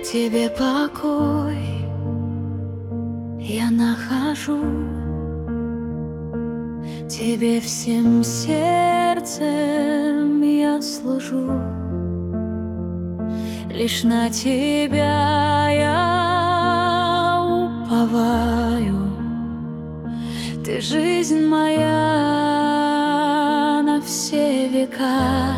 тебе покой я нахожу, тебе всем сердцем я служу. Лишь на тебя я уповаю, ты жизнь моя на все века.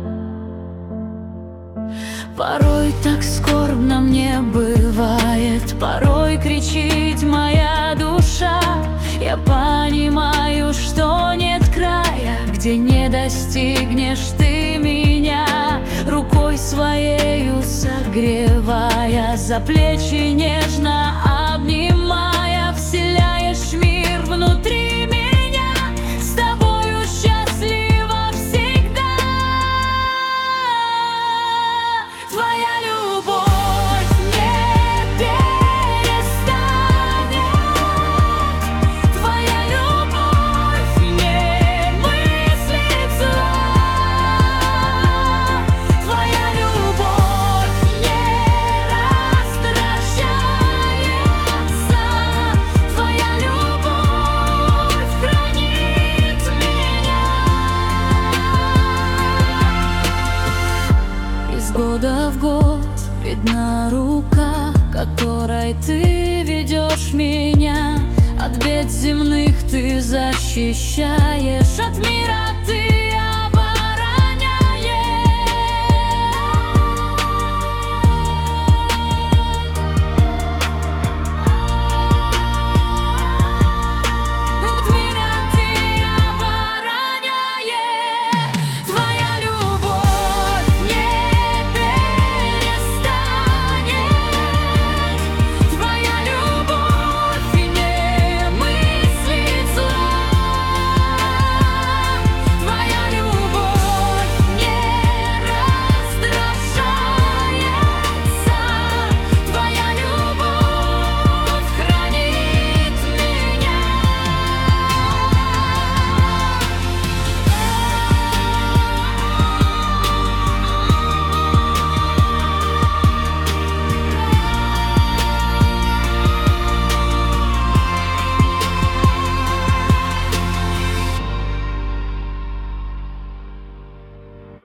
Порой так скорбно мне бывает, порой кричит моя душа. Я понимаю, что нет края, где не достигнешь ты меня. Рукой своею согревая, за плечи нежно обнимая, вселяешь мир внутри меня. С тобою счастлива всегда. Твоя любовь не перестанет, твоя любовь не мыслит зла, твоя любовь не раздражается, твоя любовь хранит меня. Из года в год видна рука, которой ты ведешь меня. От бед земных ты защищаешь, от мира ты